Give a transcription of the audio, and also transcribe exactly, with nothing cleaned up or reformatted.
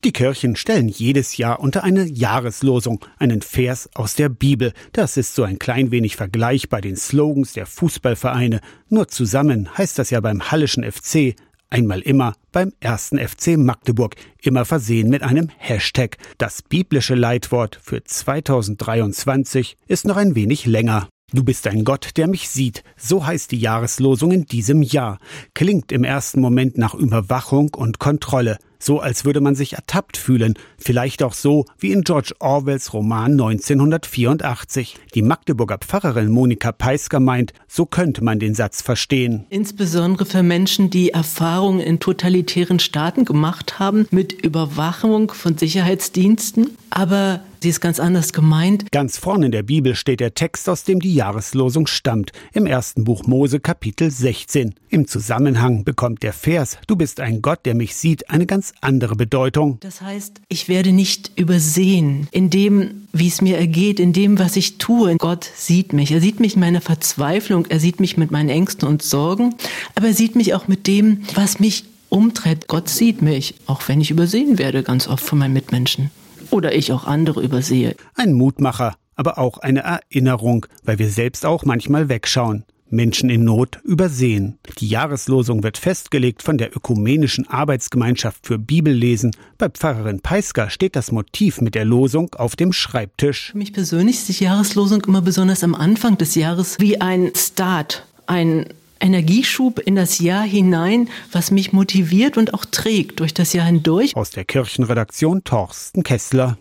Die Kirchen stellen jedes Jahr unter eine Jahreslosung einen Vers aus der Bibel. Das ist so ein klein wenig Vergleich bei den Slogans der Fußballvereine. Nur zusammen heißt das ja beim Hallischen F C, einmal immer beim ersten F C Magdeburg, immer versehen mit einem Hashtag. Das biblische Leitwort für zweitausenddreiundzwanzig ist noch ein wenig länger. Du bist ein Gott, der mich sieht. So heißt die Jahreslosung in diesem Jahr. Klingt im ersten Moment nach Überwachung und Kontrolle. So als würde man sich ertappt fühlen. Vielleicht auch so wie in George Orwells Roman neunzehnhundertvierundachtzig. Die Magdeburger Pfarrerin Monika Peisker meint, so könnte man den Satz verstehen. Insbesondere für Menschen, die Erfahrungen in totalitären Staaten gemacht haben mit Überwachung von Sicherheitsdiensten. Aber sie ist ganz anders gemeint. Ganz vorne in der Bibel steht der Text, aus dem die Jahreslosung stammt. Im ersten Buch Mose, Kapitel sechzehn. Im Zusammenhang bekommt der Vers, du bist ein Gott, der mich sieht, eine ganz andere Bedeutung. Das heißt, ich werde nicht übersehen in dem, wie es mir ergeht, in dem, was ich tue. Gott sieht mich. Er sieht mich in meiner Verzweiflung, er sieht mich mit meinen Ängsten und Sorgen, aber er sieht mich auch mit dem, was mich umtreibt. Gott sieht mich, auch wenn ich übersehen werde, ganz oft von meinen Mitmenschen. Oder ich auch andere übersehe. Ein Mutmacher, aber auch eine Erinnerung, weil wir selbst auch manchmal wegschauen. Menschen in Not übersehen. Die Jahreslosung wird festgelegt von der Ökumenischen Arbeitsgemeinschaft für Bibellesen. Bei Pfarrerin Peisker steht das Motiv mit der Losung auf dem Schreibtisch. Für mich persönlich ist die Jahreslosung immer besonders am Anfang des Jahres wie ein Start, ein Energieschub in das Jahr hinein, was mich motiviert und auch trägt durch das Jahr hindurch. Aus der Kirchenredaktion Torsten Kessler.